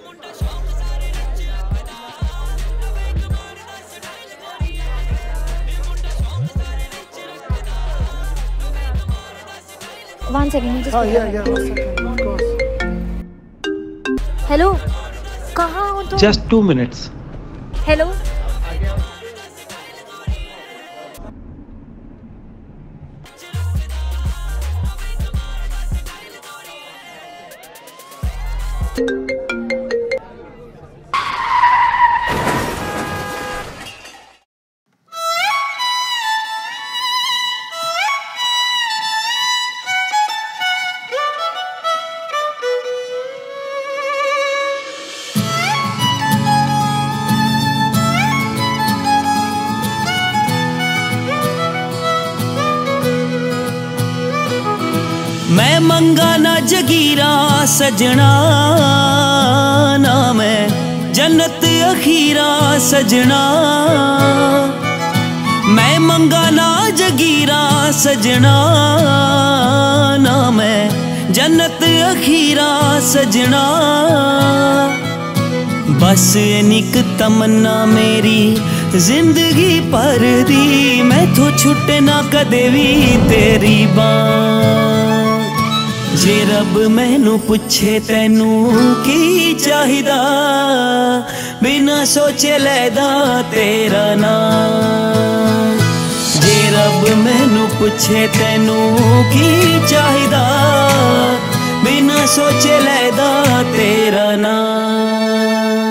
One second, just yeah, 1 second, of course. Hello, कहाँ हो तुम? Just 2 minutes. हेलो, मैं मंगा ना जगीरा सजना, ना मैं जन्नत अखीरा सजना। मैं मंगा ना जगीरा सजना, ना मैं जन्नत अखीरा सजना। बस निक तमन्ना मेरी जिंदगी भर दी, मैं तो छुटे ना कदे भी तेरी बां। जे रब मैनू पुछे तैनू की चाहिदा, बिना सोचे लैदा तेरा नाम। जे रब मैनू पुछे तैनू की चाहिदा, बिना सोचे लैदा तेरा नाम।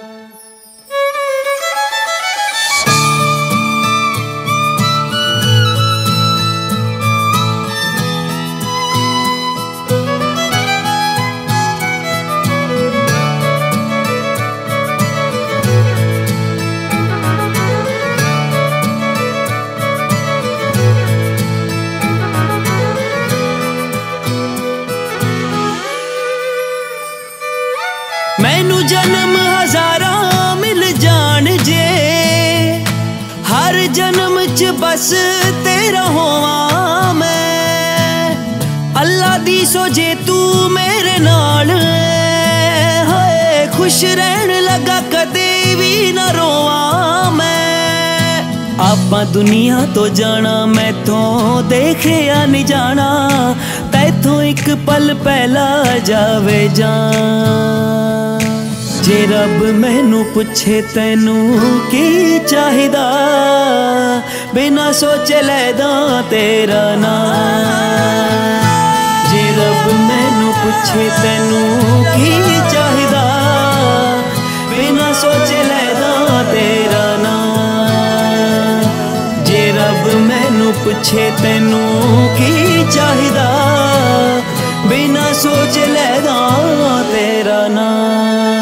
मैनू जन्म हजारा मिल जान जे, हर जन्म च बस तेरा होवां मैं। अल्लाह दी सोजे तू मेरे नाल, हाय खुश रहन लगा कदे भी न रोवां मैं। आपां दुनिया तो जाना, मैं तो देखे या नहीं जाना, तैथों एक पल पहला जावे जान। जे रब मैनू पुछे तैनू की चाहिदा, बिना सोचे लैदा तेरा नाम। जे रब मैनू पुछे तैनू की चाहिदा, बिना सोचे लैदा तेरा नाम। जे रब मैनू पुछे तैनू की चाहिदा, बिना सोचे लैदा तेरा नाम।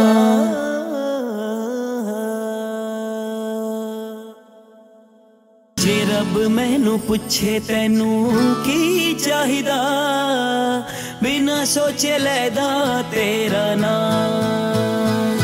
जे रब मैनू पुछे तैनू की चाहिदा, बिना सोचे लैदा तेरा नाम।